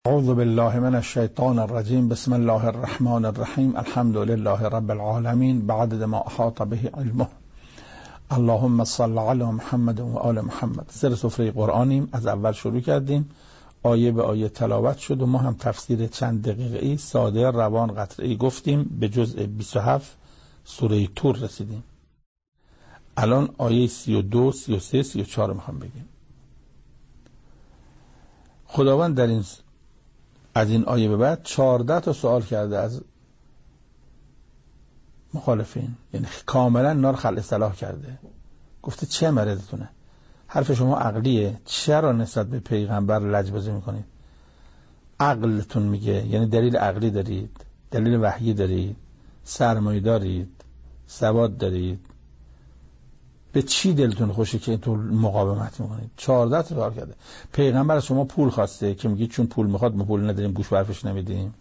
اعوذ بالله من الشیطان الرجیم. بسم الله الرحمن الرحیم. الحمد لله رب العالمین بعدد ما احاط به علمه. اللهم صل علی محمد و آل محمد. سر سفره قرآنیم، از اول شروع کردیم، آیه به آیه تلاوت شد و ما هم تفسیر چند دقیقه‌ای ساده روان قطعه‌ای گفتیم. به جزء 27 سوره طور رسیدیم. الان آیه 32 33 34 میخوام بگیم. خداوند در این از این آیه به بعد 14 تا سوال کرده از مخالفین، یعنی کاملا اینا رو خلع اصلاح کرده. گفته چه مرضتونه؟ حرف شما عقلیه، چرا نسبت به پیغمبر لجبازی میکنید؟ عقلتون میگه، یعنی دلیل عقلی دارید، دلیل وحیی دارید، سرمایه دارید، سواد دارید، به چی دلتون خوشه که تو مقاومت میکنید؟ 14 تا کار کرده. پیغمبر از شما پول خواسته که میگید چون پول میخواد ما پول نداریم، گوش برفش نمیدیم.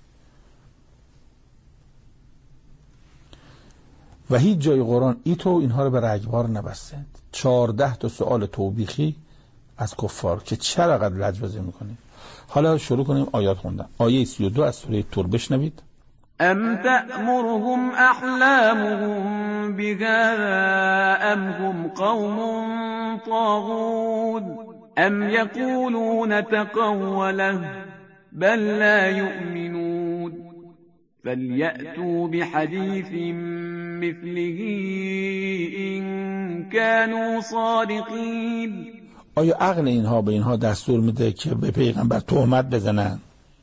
و هیچ جای قرآن اینها رو به رگبار نبسته. 14 تا سوال توبیخی از کفار که چرا قد لجبازی میکنید. حالا شروع کنیم آیات خوندن. آیه 32 از سوره طور بشنوید. ام تأمرهم احلامهم بهذا ام هم قوم طاغون ام یقولون تقوله بل لا یؤمنون فلیأتوا بحدیث مثله ان كانوا صادقین. آیا عقل اینها به اینها دستور میده که به پیغمبر تهمت بزنن؟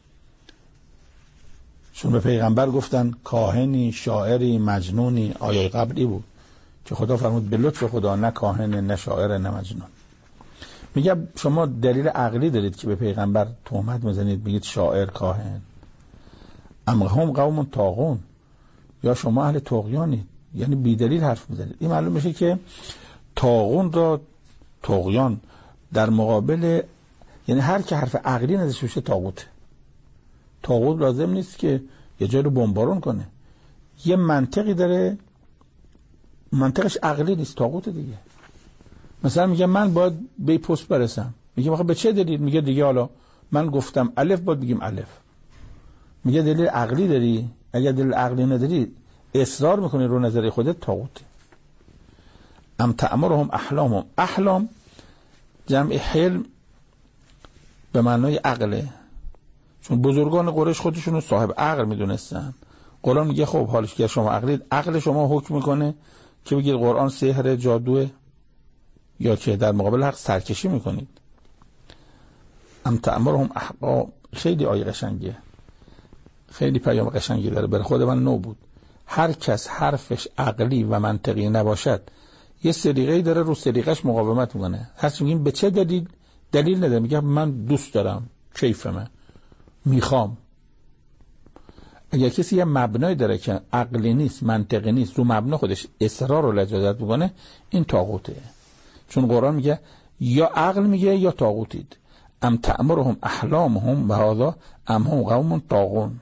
چون به پیغمبر گفتن کاهنی، شاعری، مجنونی. آیه قبلی بود که خدا فرمود به لطف خدا نه کاهن، نه شاعر، نه مجنون. میگه شما دلیل عقلی دارید که به پیغمبر تهمت میزنید، میگید شاعر، کاهن. ام هم قوم طاغون، یا شما اهل طغیانید، یعنی بی دلیل حرف میزنید. این معلوم میشه که طاغون را طغیان در مقابل، یعنی هر که حرف عقلی نداشته باشه طاغوته. طاغوت لازم نیست که یه جایی رو بمبارون کنه، یه منطقی داره، منطقش عقلی نیست، طاغوت دیگه. مثلا میگه من باید به پست برسم، میگه به چه دلیل؟ میگه دیگه حالا من گفتم الف باید بگیم الف. میگه دلیل عقلی داری؟ اگر دلیل عقلی نداری اصرار میکنی رو نظر خودت، طاغوته. ام تأمرهم احلامهم. احلام جمع حلم به معنای عقله، چون بزرگان قریش خودشونو صاحب عقل میدونستن. قرآن میگه خب حالش که شما عقلید، عقل شما حکم میکنه که بگید قرآن سحر، جادوه، یا که در مقابل حق سرکشی میکنید. ام تأمرهم احقا. خیلی آیه قشنگه، خیلی پیام قشنگی داره، برای خود من نو بود. هر کس حرفش عقلی و منطقی نباشد یه سلیقه‌ای داره، رو سلیقه‌اش مقاومت میکنه. هرچی میگیم به چه دلیل نداره، میگه من دوست دارم، کیفمه، میخوام. اگر کسی یه مبنای داره که عقلی نیست، منطقی نیست، رو مبنا خودش اصرار و لجاجت میکنه، این طاغوته. چون قرآن میگه یا عقل میگه یا طاغوتید. ام تأمرهم احلامهم بهذا ام هم قوم طاغون.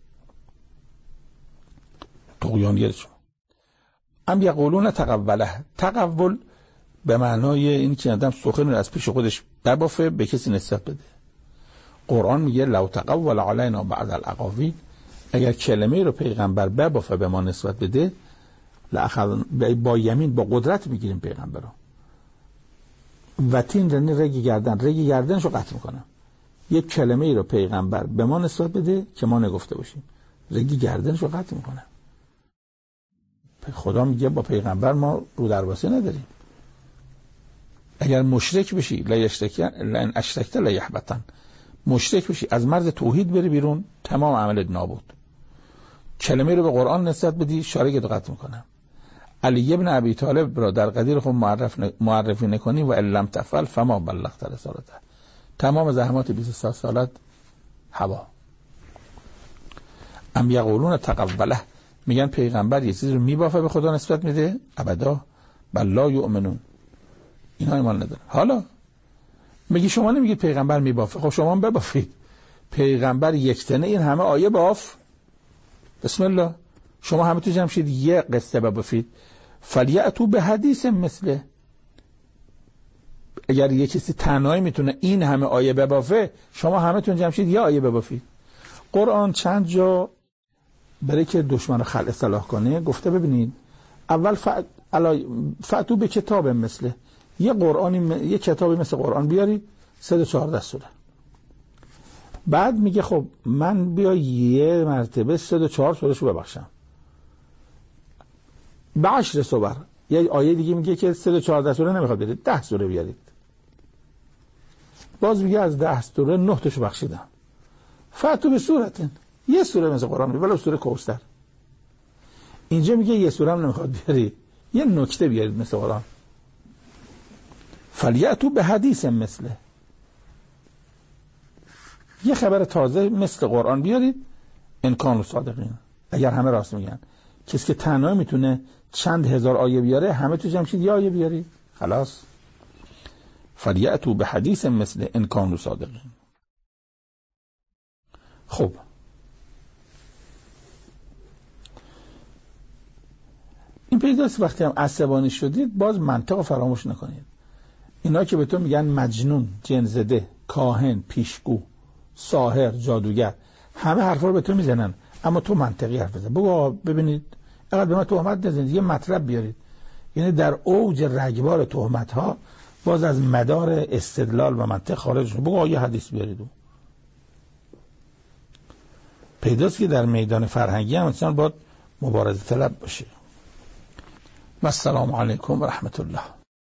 طغیانیه شما. ام یقولون تقوله. تقول به معنای این که آدم سخن رو از پیش خودش ببافه، به کسی نسبت بده. قرآن میگه لو تقول علینا بعض الاقاویل، اگر کلمه رو پیغمبر ببافه به ما نسبت بده، با یمین، با قدرت میگیریم پیغمبر رو. و تین رگی گردنشو قطع میکنم. یک کلمه رو پیغمبر به ما نسبت بده که ما نگفته باشیم، رگی گردنشو قطع میکنم. خدا میگه با پیغمبر ما رو درواسی نداریم. اگر مشرک بشی لئن اشرکت لیحبطن، مشرک بشی، از مرز توحید بری بیرون، تمام عملت نابود. کلمه رو به قرآن نسبت بدی، شارک قطع میکنم. علی ابن ابی طالب را در قدیر خود معرفی نکنی و لم تفعل فما بلغت رسالته. تمام زحمات 23 سالت هوا. ام یقولون تقوله. میگن پیغمبر یه چیزی رو میبافه به خدا نسبت میده، ابدا بل لا یؤمنون، اینا ایمان ندارن. حالا میگی شما نمیگید پیغمبر میبافه، خب شما هم ببافید. پیغمبر یکتنه این همه آیه باف، بسم الله، شما همه تو جمع شید یه قصه ببافید. فلیأتوا به حدیث مثله. اگر یه کسی تنهایی میتونه این همه آیه ببافه، شما همتون جمع شید یه آیه ببافید. قرآن چند جا برای که دشمن رو خلع اصلاح کنه گفته ببینید اول فأتوا به کتاب مثله، یه کتابی مثل قرآن بیارید 314 سوره. بعد میگه خب من بیا یه مرتبه 304 سورهشو ببخشم. به 10 صور. یه آیه دیگه میگه که 314 سوره نمیخواد برید 10 سوره بیارید. باز میگه از 10 سوره 9 تاشو بخشیدم. فأتوا به سورتن، یه سوره مثل قرآن ولو سوره کوثر. اینجا میگه یه سوره هم نمیخواد بیاری، یه نکته بیارید مثل قرآن. فلیأتوا به حدیث مثله، یه خبر تازه مثل قرآن بیارید. ان کانوا صادقین، اگر همه راست میگن. کسی که تنها میتونه چند هزار آیه بیاره، همه تو جمع شید یه آیه بیارید خلاص. فلیأتوا به حدیث مثله ان کانوا صادقین. خب این پیداست وقتی هم عصبانی شدید باز منطق رو فراموش نکنید. اینا که به تو میگن مجنون، جن‌زده، کاهن، پیشگو، ساحر، جادوگر، همه حرفا رو به تو میزنن، اما تو منطقی حرف بزن. بگو ببینید اقل به من تهمت نزنید، یه مطلب بیارید. یعنی در اوج رگبار تهمت ها باز از مدار استدلال و منطق خارج شد. بگو یه حدیث بیارید. پیداست که در میدان فرهنگی هم انسان باید مبارزه طلب باشه. و السلام علیکم و رحمت الله.